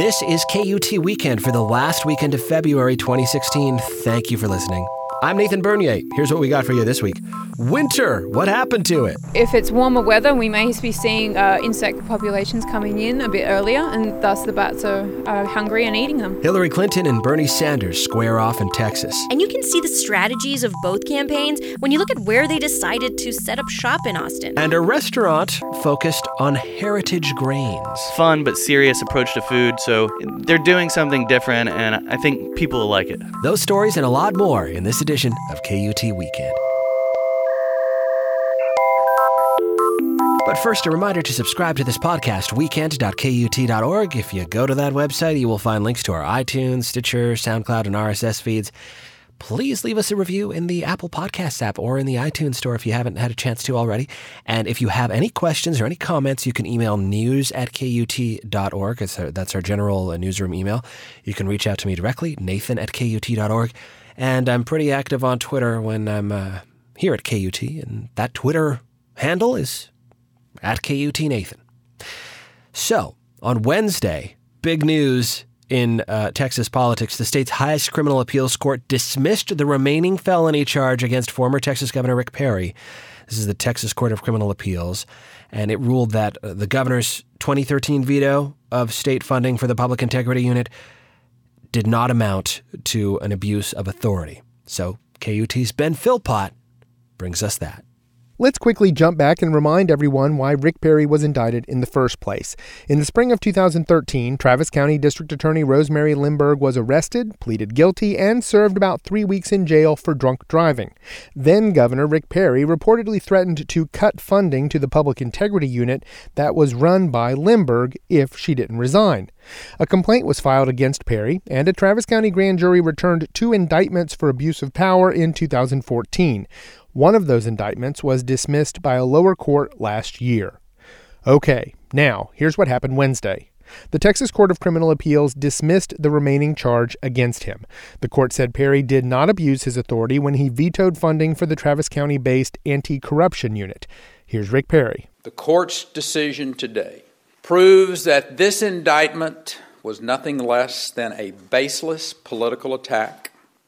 This is KUT Weekend for the last weekend of February 2016. Thank you for listening. I'm Nathan Bernier. Here's what we got for you this week. Winter, what happened to it? If it's warmer weather, we may be seeing insect populations coming in a bit earlier, and thus the bats are hungry and eating them. Hillary Clinton and Bernie Sanders square off in Texas. And you can see the strategies of both campaigns when you look at where they decided to set up shop in Austin. And a restaurant focused on heritage grains. Fun but serious approach to food, so they're doing something different, and I think people will like it. Those stories and a lot more in this edition of KUT Weekend. But first, a reminder to subscribe to this podcast, weekend.kut.org. If you go to that website, you will find links to our iTunes, Stitcher, SoundCloud, and RSS feeds. Please leave us a review in the Apple Podcasts app or in the iTunes store if you haven't had a chance to already. And if you have any questions or any comments, you can email news@kut.org. That's our general newsroom email. You can reach out to me directly, nathan@kut.org. And I'm pretty active on Twitter when I'm here at KUT, and that Twitter handle is @KUTNathan. So, on Wednesday, big news in Texas politics. The state's highest criminal appeals court dismissed the remaining felony charge against former Texas Governor Rick Perry. This is the Texas Court of Criminal Appeals, and it ruled that the governor's 2013 veto of state funding for the Public Integrity Unit did not amount to an abuse of authority. So KUT's Ben Philpott brings us that. Let's quickly jump back and remind everyone why Rick Perry was indicted in the first place. In the spring of 2013, Travis County District Attorney Rosemary Limburg was arrested, pleaded guilty, and served about 3 weeks in jail for drunk driving. Then Governor Rick Perry reportedly threatened to cut funding to the Public Integrity Unit that was run by Limburg if she didn't resign. A complaint was filed against Perry, and a Travis County grand jury returned 2 indictments for abuse of power in 2014. One of those indictments was dismissed by a lower court last year. Okay, now, here's what happened Wednesday. The Texas Court of Criminal Appeals dismissed the remaining charge against him. The court said Perry did not abuse his authority when he vetoed funding for the Travis County-based anti-corruption unit. Here's Rick Perry. The court's decision today proves that this indictment was nothing less than a baseless political attack,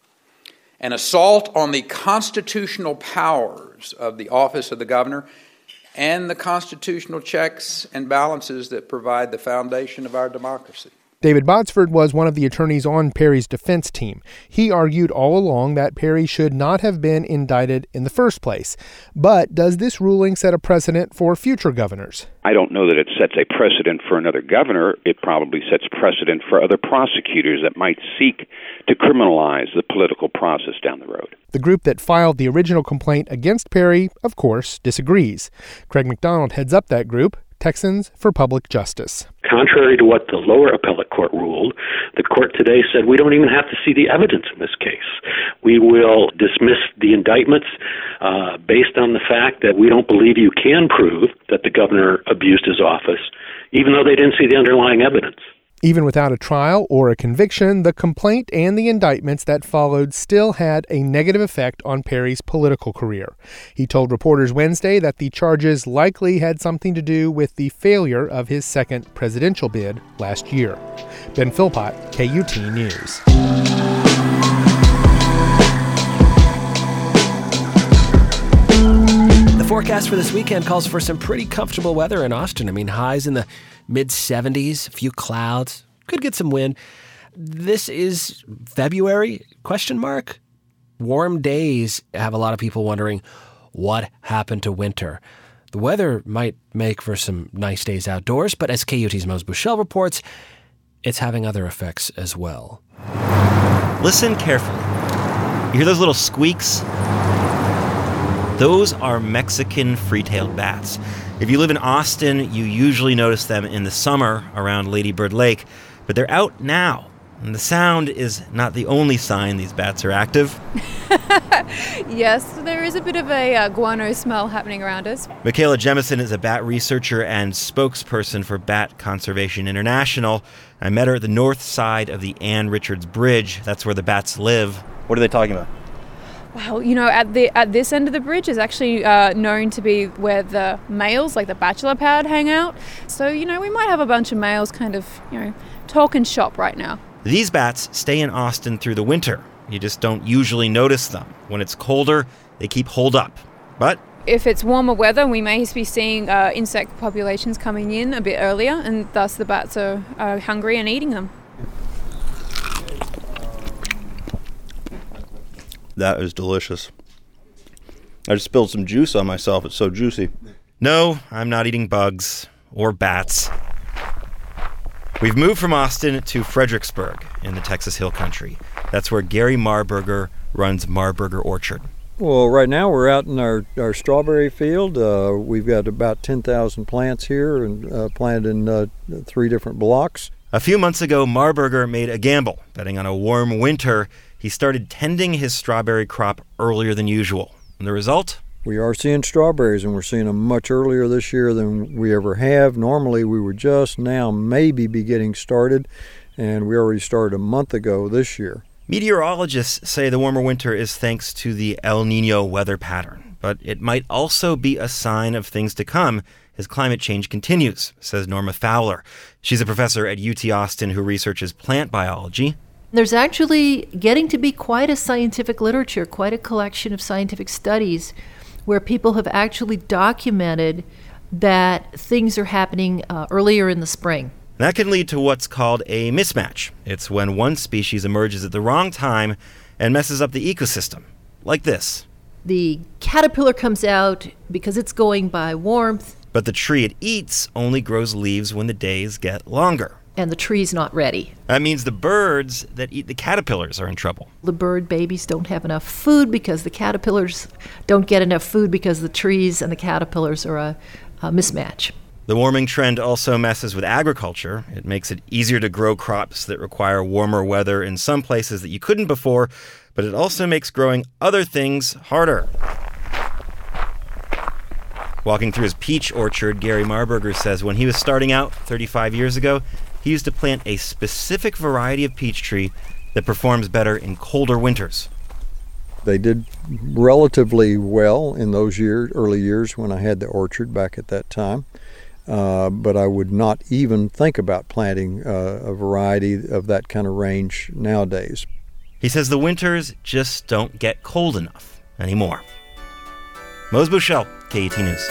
an assault on the constitutional powers of the office of the governor and the constitutional checks and balances that provide the foundation of our democracy. David Botsford was one of the attorneys on Perry's defense team. He argued all along that Perry should not have been indicted in the first place. But does this ruling set a precedent for future governors? I don't know that it sets a precedent for another governor. It probably sets precedent for other prosecutors that might seek to criminalize the political process down the road. The group that filed the original complaint against Perry, of course, disagrees. Craig McDonald heads up that group, Texans for Public Justice. Contrary to what the lower appellate court ruled, the court today said we don't even have to see the evidence in this case. We will dismiss the indictments based on the fact that we don't believe you can prove that the governor abused his office, even though they didn't see the underlying evidence. Even without a trial or a conviction, the complaint and the indictments that followed still had a negative effect on Perry's political career. He told reporters Wednesday that the charges likely had something to do with the failure of his second presidential bid last year. Ben Philpott, KUT News. The forecast for this weekend calls for some pretty comfortable weather in Austin. I mean, highs in the mid-70s, a few clouds, could get some wind. This is February, ? Warm days have a lot of people wondering what happened to winter. The weather might make for some nice days outdoors, but as KUT's Mose Bushell reports, it's having other effects as well. Listen carefully. You hear those little squeaks? Those are Mexican free-tailed bats. If you live in Austin, you usually notice them in the summer around Lady Bird Lake, but they're out now. And the sound is not the only sign these bats are active. Yes, there is a bit of a guano smell happening around us. Michaela Jemison is a bat researcher and spokesperson for Bat Conservation International. I met her at the north side of the Ann Richards Bridge. That's where the bats live. What are they talking about? Well, at this end of the bridge is actually known to be where the males, like the bachelor pad, hang out. So, we might have a bunch of males kind of, talk and shop right now. These bats stay in Austin through the winter. You just don't usually notice them. When it's colder, they keep holed up. But if it's warmer weather, we may be seeing insect populations coming in a bit earlier, and thus the bats are hungry and eating them. That is delicious. I just spilled some juice on myself. It's so juicy. No, I'm not eating bugs or bats. We've moved from Austin to Fredericksburg in the Texas Hill Country. That's where Gary Marburger runs Marburger Orchard. Well, right now we're out in our strawberry field. We've got about 10,000 plants here and planted in 3 different blocks. A few months ago, Marburger made a gamble. Betting on a warm winter, he started tending his strawberry crop earlier than usual. And the result? We are seeing strawberries, and we're seeing them much earlier this year than we ever have. Normally, we would just now maybe be getting started, and we already started a month ago this year. Meteorologists say the warmer winter is thanks to the El Nino weather pattern, but it might also be a sign of things to come as climate change continues, says Norma Fowler. She's a professor at UT Austin who researches plant biology. There's actually getting to be quite a scientific literature, quite a collection of scientific studies where people have actually documented that things are happening earlier in the spring. That can lead to what's called a mismatch. It's when one species emerges at the wrong time and messes up the ecosystem, like this. The caterpillar comes out because it's going by warmth. But the tree it eats only grows leaves when the days get longer. And the tree's not ready. That means the birds that eat the caterpillars are in trouble. The bird babies don't have enough food because the caterpillars don't get enough food because the trees and the caterpillars are a mismatch. The warming trend also messes with agriculture. It makes it easier to grow crops that require warmer weather in some places that you couldn't before, but it also makes growing other things harder. Walking through his peach orchard, Gary Marburger says when he was starting out 35 years ago, he used to plant a specific variety of peach tree that performs better in colder winters. They did relatively well in those early years when I had the orchard back at that time. But I would not even think about planting a variety of that kind of range nowadays. He says the winters just don't get cold enough anymore. Mose Bushell, KET News.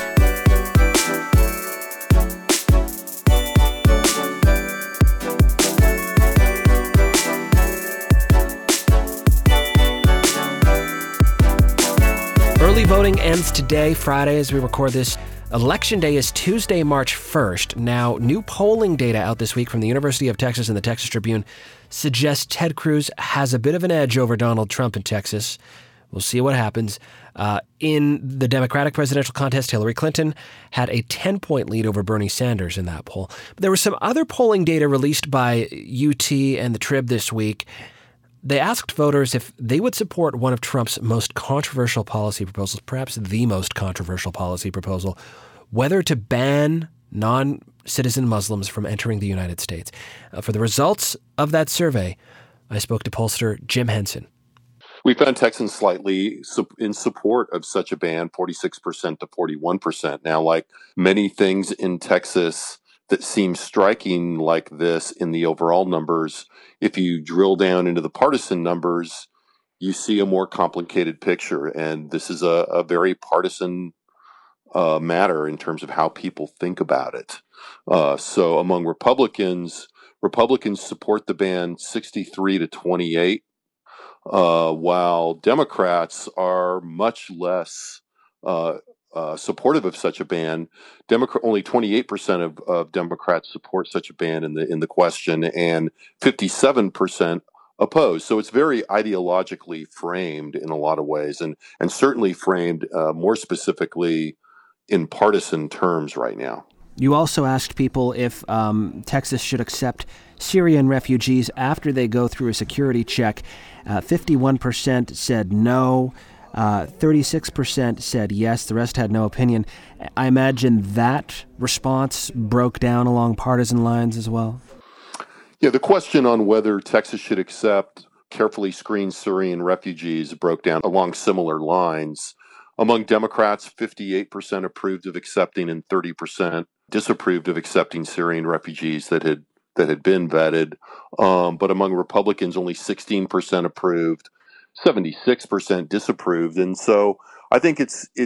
Early voting ends today, Friday, as we record this. Election Day is Tuesday, March 1st. Now, new polling data out this week from the University of Texas and the Texas Tribune suggests Ted Cruz has a bit of an edge over Donald Trump in Texas. We'll see what happens. In the Democratic presidential contest, Hillary Clinton had a 10-point lead over Bernie Sanders in that poll. But there was some other polling data released by UT and the Trib this week. They asked voters if they would support one of Trump's most controversial policy proposals, perhaps the most controversial policy proposal, whether to ban non-citizen Muslims from entering the United States. For the results of that survey, I spoke to pollster Jim Henson. We found Texans slightly in support of such a ban, 46% to 41%. Now, like many things in Texas that seem striking like this in the overall numbers, if you drill down into the partisan numbers, you see a more complicated picture. And this is a very partisan matter in terms of how people think about it. So among Republicans support the ban 63 to 28. While Democrats are much less supportive of such a ban. Only 28% of Democrats support such a ban in the question, and 57% oppose. So it's very ideologically framed in a lot of ways, and certainly framed more specifically in partisan terms right now. You also asked people if Texas should accept Syrian refugees after they go through a security check. 51% said no. 36% said yes. The rest had no opinion. I imagine that response broke down along partisan lines as well. Yeah, the question on whether Texas should accept carefully screened Syrian refugees broke down along similar lines. Among Democrats, 58% approved of accepting and 30% disapproved of accepting Syrian refugees that had been vetted. But among Republicans, only 16% approved, 76% disapproved. And so I think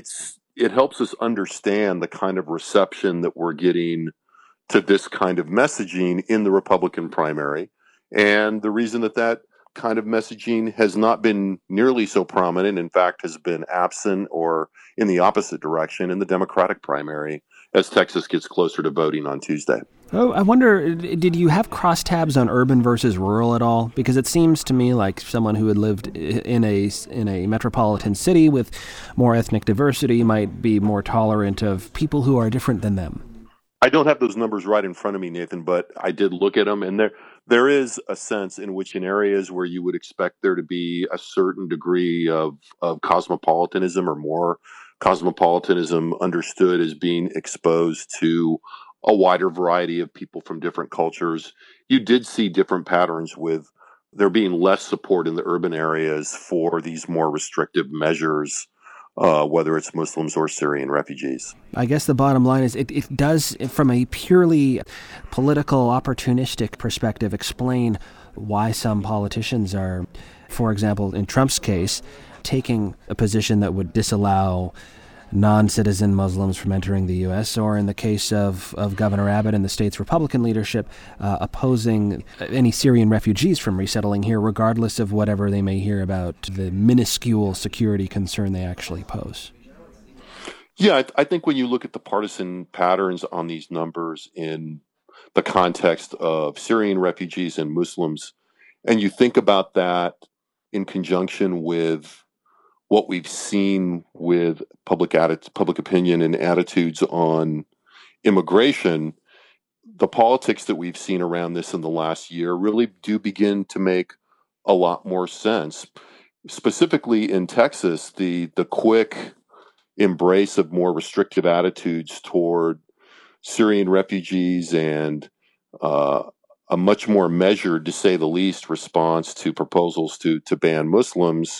it helps us understand the kind of reception that we're getting to this kind of messaging in the Republican primary. And the reason that kind of messaging has not been nearly so prominent, in fact, has been absent or in the opposite direction in the Democratic primary as Texas gets closer to voting on Tuesday. Oh, I wonder, did you have crosstabs on urban versus rural at all? Because it seems to me like someone who had lived in a metropolitan city with more ethnic diversity might be more tolerant of people who are different than them. I don't have those numbers right in front of me, Nathan, but I did look at them, and there is a sense in which in areas where you would expect there to be a certain degree of cosmopolitanism or more cosmopolitanism understood as being exposed to a wider variety of people from different cultures, you did see different patterns with there being less support in the urban areas for these more restrictive measures, whether it's Muslims or Syrian refugees. I guess the bottom line is it does, from a purely political, opportunistic perspective, explain why some politicians are, for example, in Trump's case, taking a position that would disallow non-citizen Muslims from entering the U.S., or in the case of Governor Abbott and the state's Republican leadership, opposing any Syrian refugees from resettling here, regardless of whatever they may hear about the minuscule security concern they actually pose. Yeah, I think when you look at the partisan patterns on these numbers in the context of Syrian refugees and Muslims, and you think about that in conjunction with what we've seen with public opinion and attitudes on immigration, the politics that we've seen around this in the last year really do begin to make a lot more sense. Specifically in Texas, the quick embrace of more restrictive attitudes toward Syrian refugees and a much more measured, to say the least, response to proposals to ban Muslims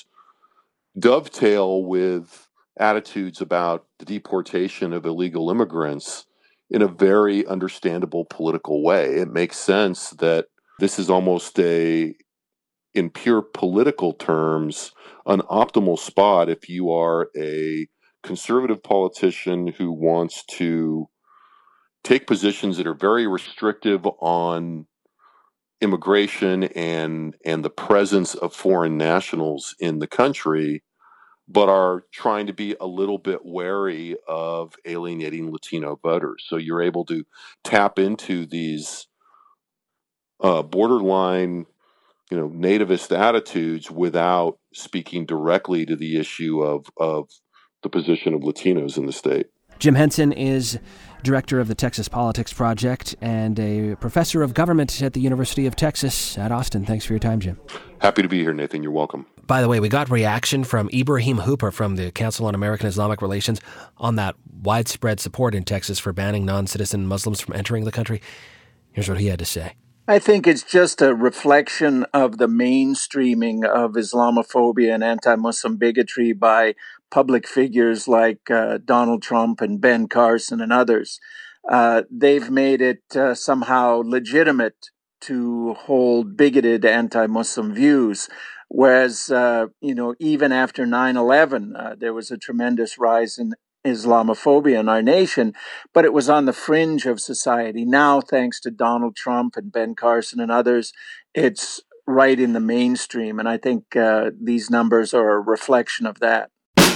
dovetail with attitudes about the deportation of illegal immigrants in a very understandable political way. It makes sense that this is almost in pure political terms, an optimal spot if you are a conservative politician who wants to take positions that are very restrictive on immigration and the presence of foreign nationals in the country, but are trying to be a little bit wary of alienating Latino voters. So you're able to tap into these borderline, nativist attitudes without speaking directly to the issue of the position of Latinos in the state. Jim Henson is director of the Texas Politics Project and a professor of government at the University of Texas at Austin. Thanks for your time, Jim. Happy to be here, Nathan. You're welcome. By the way, we got reaction from Ibrahim Hooper from the Council on American Islamic Relations on that widespread support in Texas for banning non-citizen Muslims from entering the country. Here's what he had to say. I think it's just a reflection of the mainstreaming of Islamophobia and anti-Muslim bigotry by public figures like Donald Trump and Ben Carson and others. They've made it somehow legitimate to hold bigoted anti-Muslim views, whereas, even after 9/11, there was a tremendous rise in Islamophobia in our nation, but it was on the fringe of society. Now, thanks to Donald Trump and Ben Carson and others, it's right in the mainstream. And I think these numbers are a reflection of that.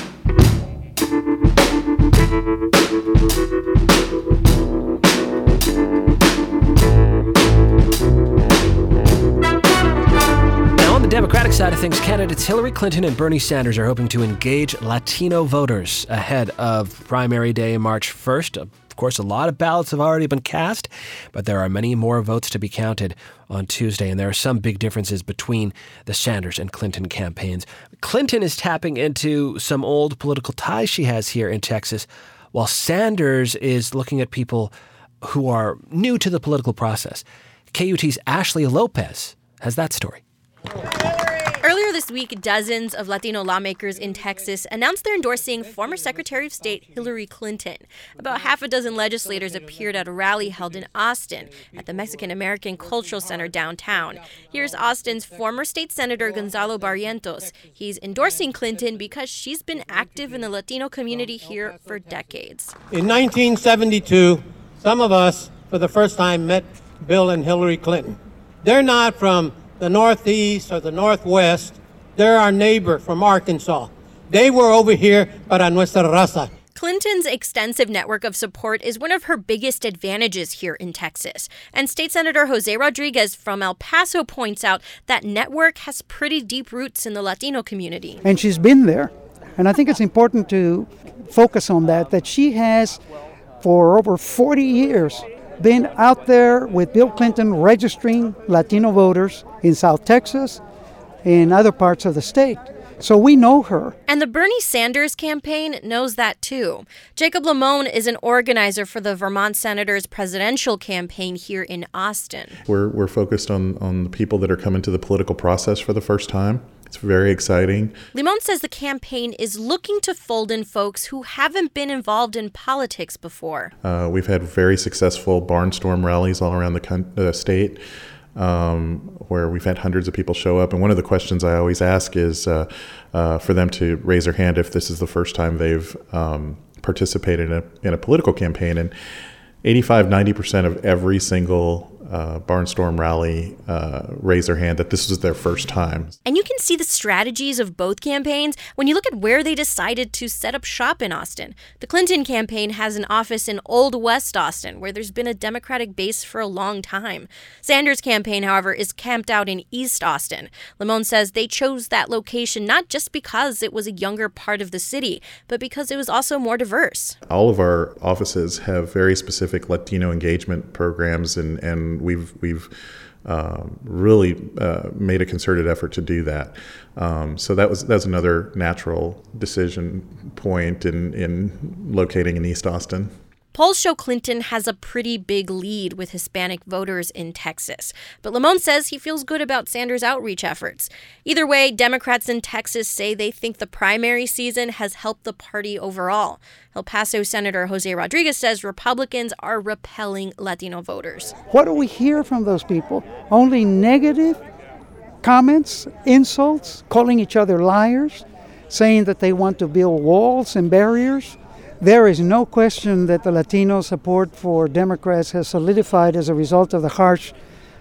On the Democratic side of things, candidates Hillary Clinton and Bernie Sanders are hoping to engage Latino voters ahead of primary day, March 1st. Of course, a lot of ballots have already been cast, but there are many more votes to be counted on Tuesday, and there are some big differences between the Sanders and Clinton campaigns. Clinton is tapping into some old political ties she has here in Texas, while Sanders is looking at people who are new to the political process. KUT's Ashley Lopez has that story. this week, dozens of Latino lawmakers in Texas announced they're endorsing former Secretary of State Hillary Clinton. About half a dozen legislators appeared at a rally held in Austin at the Mexican American Cultural Center downtown. Here's Austin's former state senator Gonzalo Barrientos. He's endorsing Clinton because she's been active in the Latino community here for decades. In 1972, some of us, for the first time, met Bill and Hillary Clinton. They're not from the Northeast or the Northwest. They're our neighbor from Arkansas. They were over here para nuestra raza. Clinton's extensive network of support is one of her biggest advantages here in Texas. And State Senator Jose Rodriguez from El Paso points out that network has pretty deep roots in the Latino community. And she's been there. And I think it's important to focus on that she has, for over 40 years, been out there with Bill Clinton registering Latino voters in South Texas and other parts of the state. So we know her. And the Bernie Sanders campaign knows that too. Jacob Limon is an organizer for the Vermont Senator's presidential campaign here in Austin. We're focused on the people that are coming to the political process for the first time. It's very exciting. Limon says the campaign is looking to fold in folks who haven't been involved in politics before. We've had very successful barnstorm rallies all around the state where we've had hundreds of people show up. And one of the questions I always ask is for them to raise their hand if this is the first time they've participated in a political campaign. And 85-90% of every single barnstorm rally raise their hand that this was their first time. And you can see the strategies of both campaigns when you look at where they decided to set up shop in Austin. The Clinton campaign has an office in Old West Austin, where there's been a Democratic base for a long time. Sanders' campaign, however, is camped out in East Austin. Limon says they chose that location not just because it was a younger part of the city, but because it was also more diverse. All of our offices have very specific Latino engagement programs, and we've really made a concerted effort to do that. So that's another natural decision point in locating in East Austin. Polls show Clinton has a pretty big lead with Hispanic voters in Texas. But Limon says he feels good about Sanders' outreach efforts. Either way, Democrats in Texas say they think the primary season has helped the party overall. El Paso Senator Jose Rodriguez says Republicans are repelling Latino voters. What do we hear from those people? Only negative comments, insults, calling each other liars, saying that they want to build walls and barriers. There is no question that the Latino support for Democrats has solidified as a result of the harsh,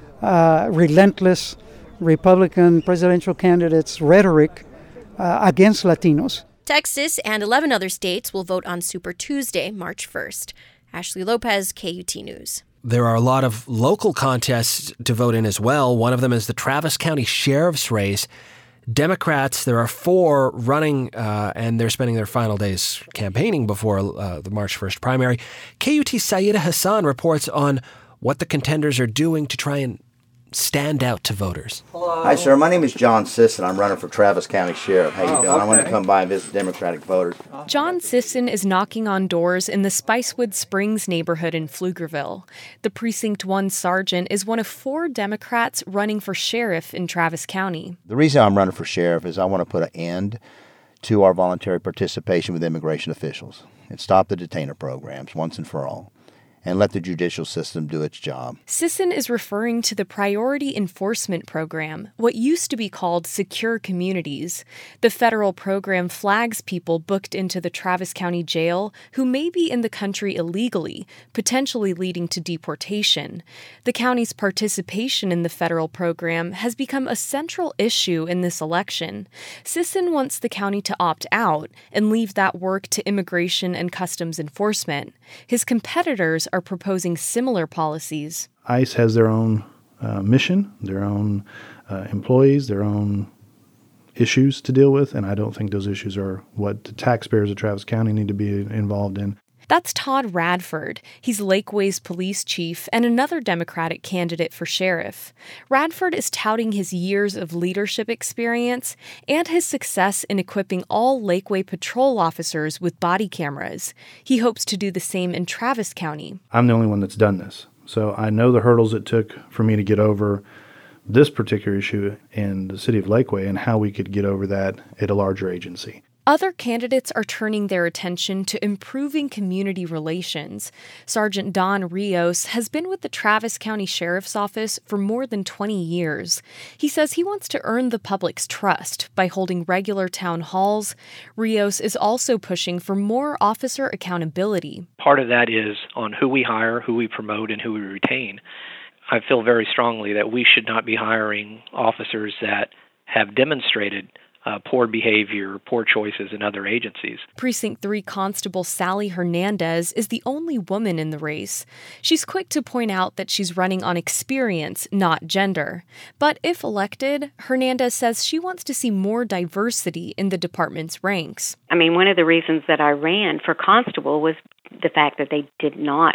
relentless Republican presidential candidates' rhetoric against Latinos. Texas and 11 other states will vote on Super Tuesday, March 1st. Ashley Lopez, KUT News. There are a lot of local contests to vote in as well. One of them is the Travis County Sheriff's race. Democrats, there are 4 running, and they're spending their final days campaigning before the March 1st primary. KUT's Saida Hassan reports on what the contenders are doing to try and stand out to voters. Hello. Hi, sir. My name is John Sisson. I'm running for Travis County Sheriff. How you doing? Okay. I wanted to come by and visit Democratic voters. John Sisson is knocking on doors in the Spicewood Springs neighborhood in Pflugerville. The Precinct 1 sergeant is one of 4 Democrats running for sheriff in Travis County. The reason I'm running for sheriff is I want to put an end to our voluntary participation with immigration officials and stop the detainer programs once and for all, and let the judicial system do its job. Sisson is referring to the Priority Enforcement Program, what used to be called Secure Communities. The federal program flags people booked into the Travis County Jail who may be in the country illegally, potentially leading to deportation. The county's participation in the federal program has become a central issue in this election. Sisson wants the county to opt out and leave that work to Immigration and Customs Enforcement. His competitors are proposing similar policies. ICE has their own mission, their own employees, their own issues to deal with, and I don't think those issues are what the taxpayers of Travis County need to be involved in. That's Todd Radford. He's Lakeway's police chief and another Democratic candidate for sheriff. Radford is touting his years of leadership experience and his success in equipping all Lakeway patrol officers with body cameras. He hopes to do the same in Travis County. I'm the only one that's done this, so I know the hurdles it took for me to get over this particular issue in the city of Lakeway and how we could get over that at a larger agency. Other candidates are turning their attention to improving community relations. Sergeant Don Rios has been with the Travis County Sheriff's Office for more than 20 years. He says he wants to earn the public's trust by holding regular town halls. Rios is also pushing for more officer accountability. Part of that is on who we hire, who we promote, and who we retain. I feel very strongly that we should not be hiring officers that have demonstrated poor behavior, poor choices in other agencies. Precinct 3 Constable Sally Hernandez is the only woman in the race. She's quick to point out that she's running on experience, not gender. But if elected, Hernandez says she wants to see more diversity in the department's ranks. I mean, one of the reasons that I ran for constable was the fact that they did not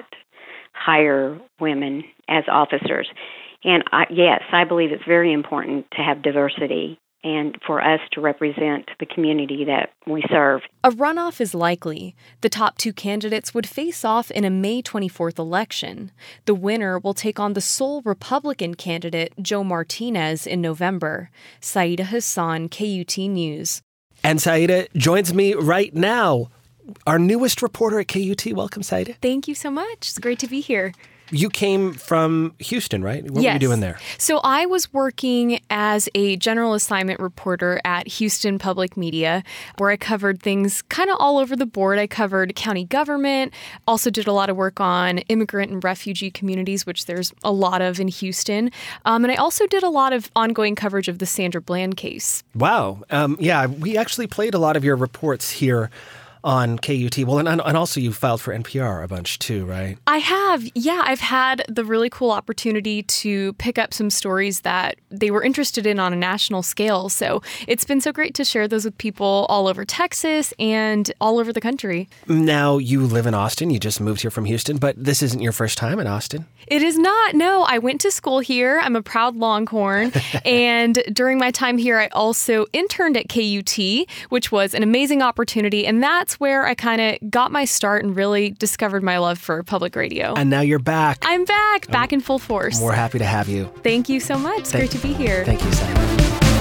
hire women as officers. And yes, I believe it's very important to have diversity and for us to represent the community that we serve. A runoff is likely. The top 2 candidates would face off in a May 24th election. The winner will take on the sole Republican candidate, Joe Martinez, in November. Saida Hassan, KUT News. And Saida joins me right now, our newest reporter at KUT. Welcome, Saida. Thank you so much. It's great to be here. You came from Houston, right? What Yes. were you doing there? So I was working as a general assignment reporter at Houston Public Media, where I covered things kind of all over the board. I covered county government, also did a lot of work on immigrant and refugee communities, which there's a lot of in Houston. And I also did a lot of ongoing coverage of the Sandra Bland case. Wow. Yeah, we actually played a lot of your reports here on KUT. Well, and also you filed for NPR a bunch too, right? I have. Yeah, I've had the really cool opportunity to pick up some stories that they were interested in on a national scale. So it's been so great to share those with people all over Texas and all over the country. Now, you live in Austin. You just moved here from Houston, but this isn't your first time in Austin. It is not. No, I went to school here. I'm a proud Longhorn. And during my time here, I also interned at KUT, which was an amazing opportunity. And that's where I kind of got my start and really discovered my love for public radio. And now you're back. I'm back in full force. We're happy to have you. Thank you so much. It's great to be here. Thank you, Simon.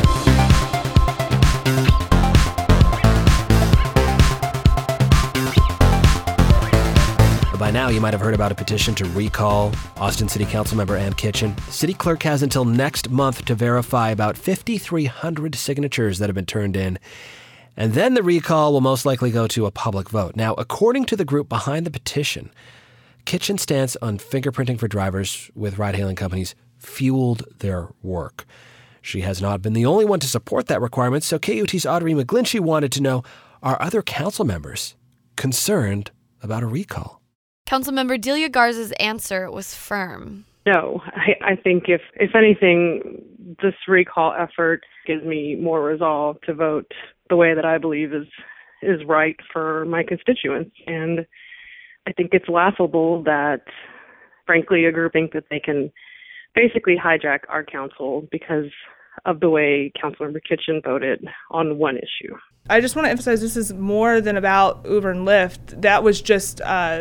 By now, you might have heard about a petition to recall Austin City Council member Ann Kitchen. City clerk has until next month to verify about 5,300 signatures that have been turned in. And then the recall will most likely go to a public vote. Now, according to the group behind the petition, Kitchen's stance on fingerprinting for drivers with ride-hailing companies fueled their work. She has not been the only one to support that requirement, so KUT's Audrey McGlinchey wanted to know, are other council members concerned about a recall? Councilmember Delia Garza's answer was firm. No, I think if anything, this recall effort gives me more resolve to vote the way that I believe is right for my constituents. And I think it's laughable that, frankly, a group thinks that they can basically hijack our council because of the way Councilmember Kitchen voted on one issue. I just want to emphasize this is more than about Uber and Lyft. That was just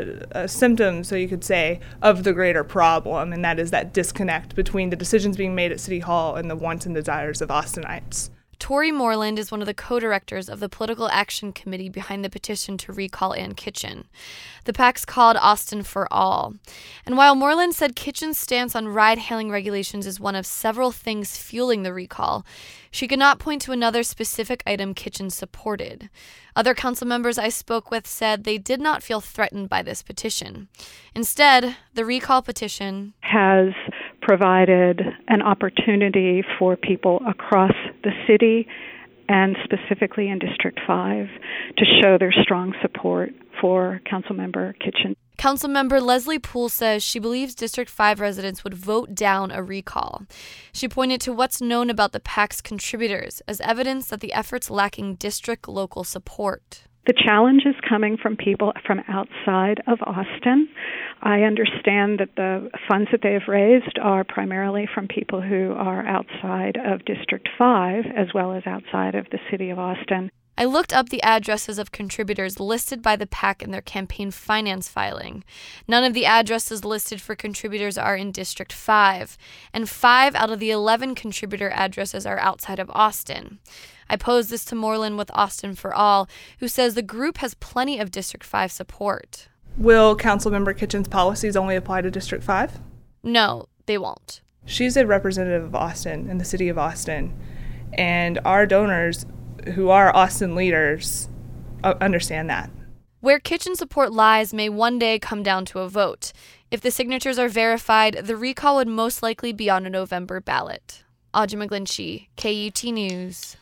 a symptom, so you could say, of the greater problem, and that is that disconnect between the decisions being made at City Hall and the wants and desires of Austinites. Tori Moreland is one of the co-directors of the Political Action Committee behind the petition to recall Ann Kitchen. The PAC's called Austin for All. And while Moreland said Kitchen's stance on ride-hailing regulations is one of several things fueling the recall, she could not point to another specific item Kitchen supported. Other council members I spoke with said they did not feel threatened by this petition. Instead, the recall petition has provided an opportunity for people across the city and specifically in District 5 to show their strong support for Councilmember Kitchen. Councilmember Leslie Poole says she believes District 5 residents would vote down a recall. She pointed to what's known about the PAC's contributors as evidence that the effort's lacking district local support. The challenge is coming from people from outside of Austin. I understand that the funds that they have raised are primarily from people who are outside of District 5 as well as outside of the city of Austin. I looked up the addresses of contributors listed by the PAC in their campaign finance filing. None of the addresses listed for contributors are in District 5, and 5 out of the 11 contributor addresses are outside of Austin. I posed this to Moreland with Austin for All, who says the group has plenty of District 5 support. Will Councilmember Kitchen's policies only apply to District 5? No, they won't. She's a representative of Austin in the city of Austin, and our donors, who are Austin leaders, understand that. Where Kitchen support lies may one day come down to a vote. If the signatures are verified, the recall would most likely be on a November ballot. Audrey McGlinchey, KUT News.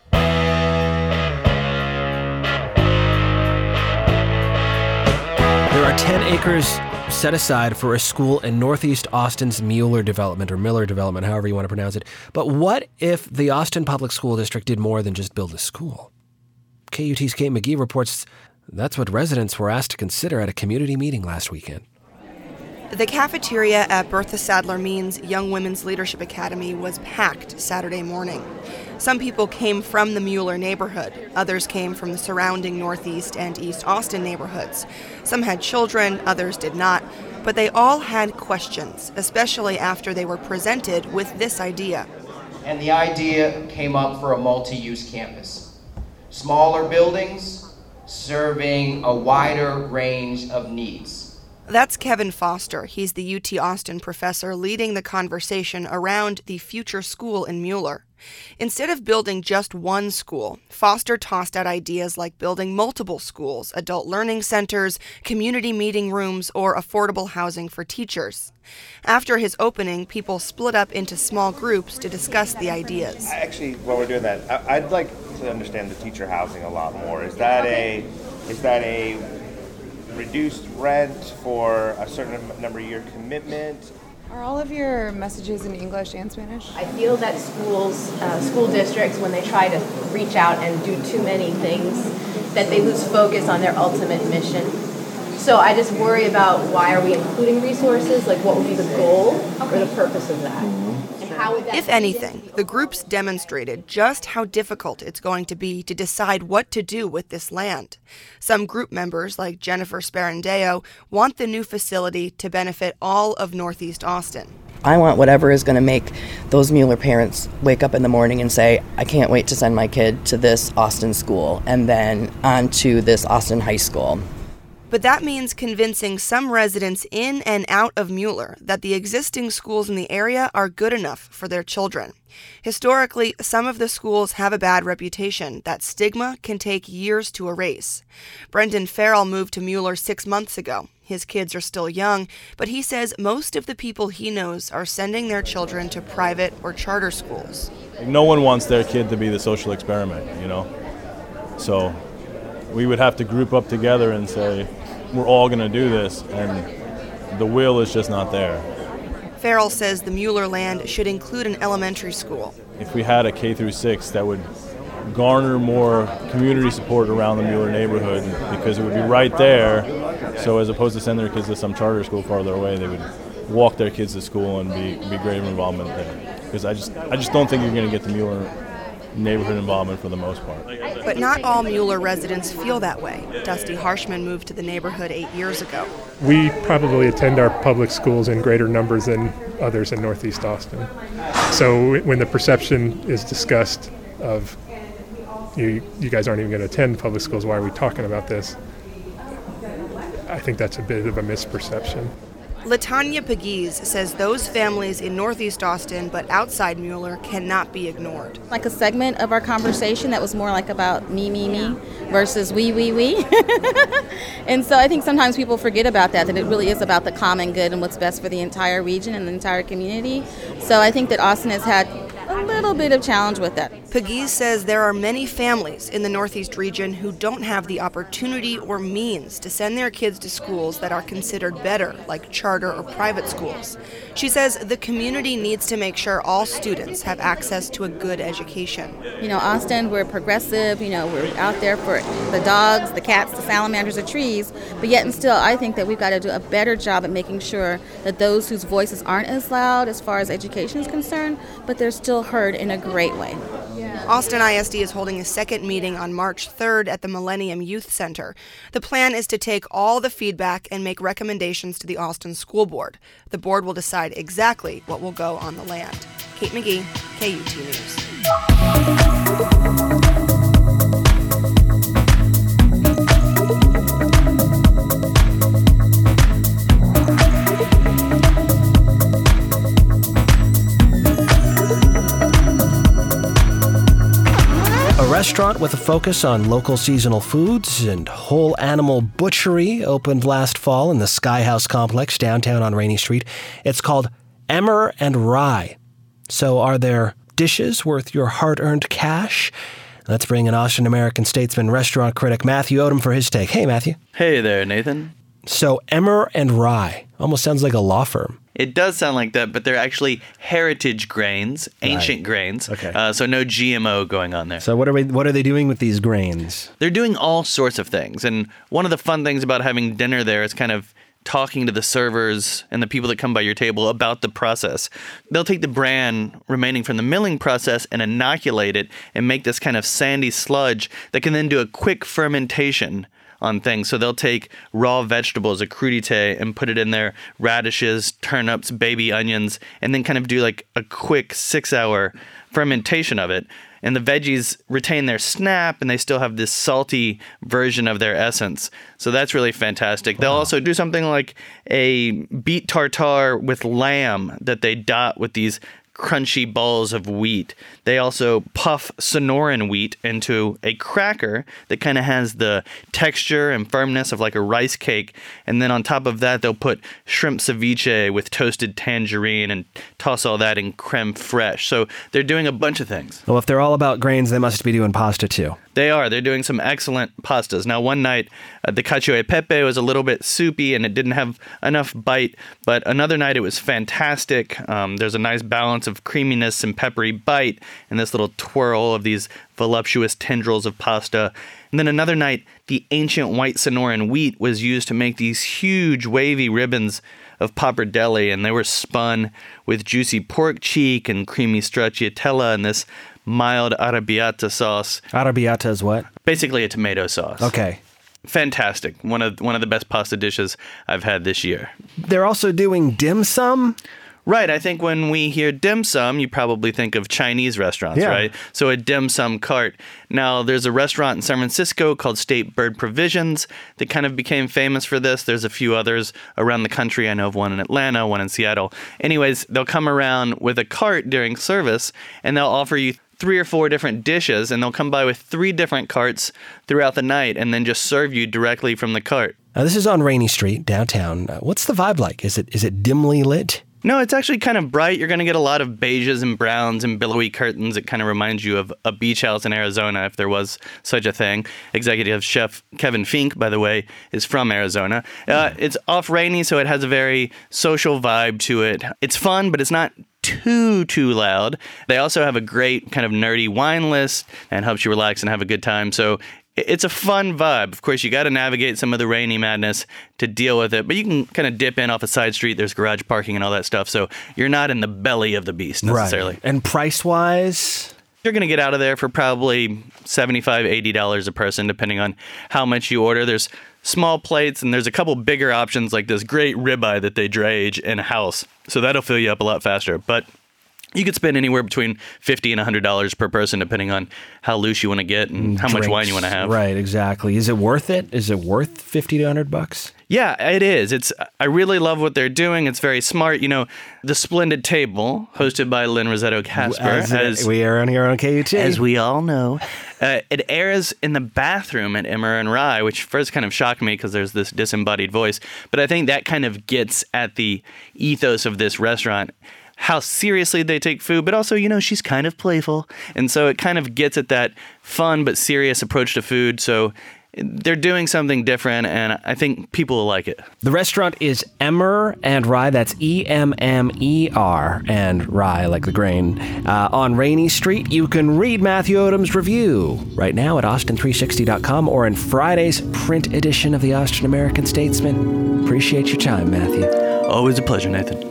There are 10 acres set aside for a school in Northeast Austin's Mueller development, or Miller development, however you want to pronounce it. But what if the Austin Public School District did more than just build a school? KUT's Kate McGee reports that's what residents were asked to consider at a community meeting last weekend. The cafeteria at Bertha Sadler Means Young Women's Leadership Academy was packed Saturday morning. Some people came from the Mueller neighborhood. Others came from the surrounding Northeast and East Austin neighborhoods. Some had children, others did not. But they all had questions, especially after they were presented with this idea. And the idea came up for a multi-use campus. Smaller buildings serving a wider range of needs. That's Kevin Foster. He's the UT Austin professor leading the conversation around the future school in Mueller. Instead of building just one school, Foster tossed out ideas like building multiple schools, adult learning centers, community meeting rooms, or affordable housing for teachers. After his opening, people split up into small groups to discuss the ideas. Actually, while we're doing that, I'd like to understand the teacher housing a lot more. Is that a reduced rent for a certain number of year commitment? Are all of your messages in English and Spanish? I feel that schools, school districts, when they try to reach out and do too many things, that they lose focus on their ultimate mission. So I just worry about why are we including resources? Like, what would be the goal or the purpose of that? And how would that If anything, the groups demonstrated just how difficult it's going to be to decide what to do with this land. Some group members, like Jennifer Sparandeo, want the new facility to benefit all of Northeast Austin. I want whatever is going to make those Mueller parents wake up in the morning and say, I can't wait to send my kid to this Austin school and then on to this Austin high school. But that means convincing some residents in and out of Mueller that the existing schools in the area are good enough for their children. Historically, some of the schools have a bad reputation that stigma can take years to erase. Brendan Farrell moved to Mueller 6 months ago. His kids are still young, but he says most of the people he knows are sending their children to private or charter schools. No one wants their kid to be the social experiment, So we would have to group up together and say, we're all going to do this, and the will is just not there. Farrell says the Mueller land should include an elementary school. If we had a K through 6, that would garner more community support around the Mueller neighborhood because it would be right there. So as opposed to sending their kids to some charter school farther away, they would walk their kids to school and be greater involvement there. Because I just don't think you're going to get the Mueller neighborhood involvement for the most part. But not all Mueller residents feel that way. Dusty Harshman moved to the neighborhood 8 years ago. We probably attend our public schools in greater numbers than others in Northeast Austin. So when the perception is discussed of you guys aren't even going to attend public schools, why are we talking about this? I think that's a bit of a misperception. LaTanya Pegues says those families in Northeast Austin but outside Mueller cannot be ignored. Like a segment of our conversation that was more like about me versus we. And so I think sometimes people forget about that it really is about the common good and what's best for the entire region and the entire community. So I think that Austin has had a little bit of challenge with that. Pegues says there are many families in the Northeast region who don't have the opportunity or means to send their kids to schools that are considered better, like charter or private schools. She says the community needs to make sure all students have access to a good education. Austin, we're progressive, we're out there for the dogs, the cats, the salamanders, the trees, but yet and still I think that we've got to do a better job at making sure that those whose voices aren't as loud as far as education is concerned, but they're still heard in a great way. Austin ISD is holding a second meeting on March 3rd at the Millennium Youth Center. The plan is to take all the feedback and make recommendations to the Austin School Board. The board will decide exactly what will go on the land. Kate McGee, KUT News. A restaurant with a focus on local seasonal foods and whole animal butchery opened last fall in the Sky House complex downtown on Rainey Street. It's called Emmer and Rye. So are there dishes worth your hard-earned cash? Let's bring in Austin American Statesman restaurant critic Matthew Odom for his take. Hey, Matthew. Hey there, Nathan. So Emmer and Rye almost sounds like a law firm. It does sound like that, but they're actually heritage grains, ancient grains. Okay. So no GMO going on there. So what are they doing with these grains? They're doing all sorts of things. And one of the fun things about having dinner there is kind of talking to the servers and the people that come by your table about the process. They'll take the bran remaining from the milling process and inoculate it and make this kind of sandy sludge that can then do a quick fermentation on things. So they'll take raw vegetables, a crudité, and put it in there, radishes, turnips, baby onions, and then kind of do like a quick 6-hour fermentation of it. And the veggies retain their snap, and they still have this salty version of their essence. So that's really fantastic. Wow. They'll also do something like a beet tartare with lamb that they dot with these crunchy balls of wheat. They also puff Sonoran wheat into a cracker that kind of has the texture and firmness of like a rice cake. And then on top of that, they'll put shrimp ceviche with toasted tangerine and toss all that in creme fraiche. So they're doing a bunch of things. Well, if they're all about grains, they must be doing pasta too. They are. They're doing some excellent pastas. Now, one night, the cacio e pepe was a little bit soupy and it didn't have enough bite, but another night it was fantastic. There's a nice balance of creaminess and peppery bite and this little twirl of these voluptuous tendrils of pasta. And then another night, the ancient white Sonoran wheat was used to make these huge wavy ribbons of pappardelle, and they were spun with juicy pork cheek and creamy stracciatella and this mild arrabbiata sauce. Arrabbiata is what? Basically a tomato sauce. Okay. Fantastic. One of the best pasta dishes I've had this year. They're also doing dim sum? Right. I think when we hear dim sum, you probably think of Chinese restaurants, right? So a dim sum cart. Now, there's a restaurant in San Francisco called State Bird Provisions that kind of became famous for this. There's a few others around the country. I know of one in Atlanta, one in Seattle. Anyways, they'll come around with a cart during service, and they'll offer you 3 or 4 different dishes, and they'll come by with 3 different carts throughout the night and then just serve you directly from the cart. Now, this is on Rainey Street, downtown. What's the vibe like? Is it dimly lit? No, it's actually kind of bright. You're going to get a lot of beiges and browns and billowy curtains. It kind of reminds you of a beach house in Arizona, if there was such a thing. Executive chef Kevin Fink, by the way, is from Arizona. It's off Rainey, so it has a very social vibe to it. It's fun, but it's not too loud. They also have a great kind of nerdy wine list and helps you relax and have a good time. So it's a fun vibe. Of course, you got to navigate some of the rainy madness to deal with it, but you can kind of dip in off a side street. There's garage parking and all that stuff, so you're not in the belly of the beast necessarily. Right. And price-wise? You're going to get out of there for probably $75, $80 a person, depending on how much you order. There's small plates, and there's a couple bigger options, like this great ribeye that they dry age in-house, so that'll fill you up a lot faster. But you could spend anywhere between $50 and $100 per person, depending on how loose you want to get and how much wine you want to have. Right, exactly. Is it worth it? Is it worth $50 to $100? Yeah, it is. I really love what they're doing. It's very smart. You know, The Splendid Table, hosted by Lynn Rossetto Kasper. As we air on here on KUT. As we all know. It airs in the bathroom at Emmer and Rye, which first kind of shocked me because there's this disembodied voice. But I think that kind of gets at the ethos of this restaurant. How seriously they take food, but also, you know, she's kind of playful. And so it kind of gets at that fun but serious approach to food. So they're doing something different, and I think people will like it. The restaurant is Emmer and Rye. That's EMMER and Rye, like the grain. On Rainey Street, you can read Matthew Odom's review right now at austin360.com or in Friday's print edition of the Austin American Statesman. Appreciate your time, Matthew. Always a pleasure, Nathan.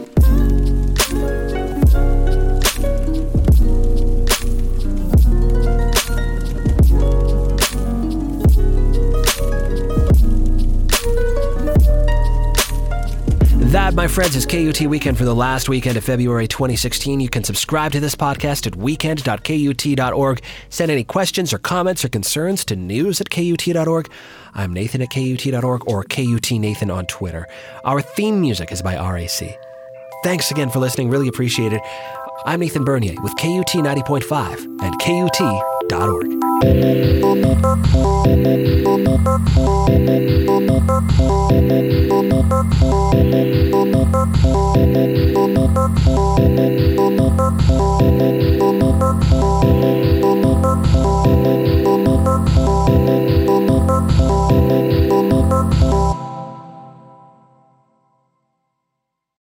my friends, is KUT Weekend for the last weekend of February 2016. You can subscribe to this podcast at weekend.kut.org. Send any questions or comments or concerns to news@kut.org. I'm Nathan at KUT.org or KUT Nathan on Twitter. Our theme music is by RAC. Thanks again for listening. Really appreciate it. I'm Nathan Bernier with KUT 90.5 and KUT.org.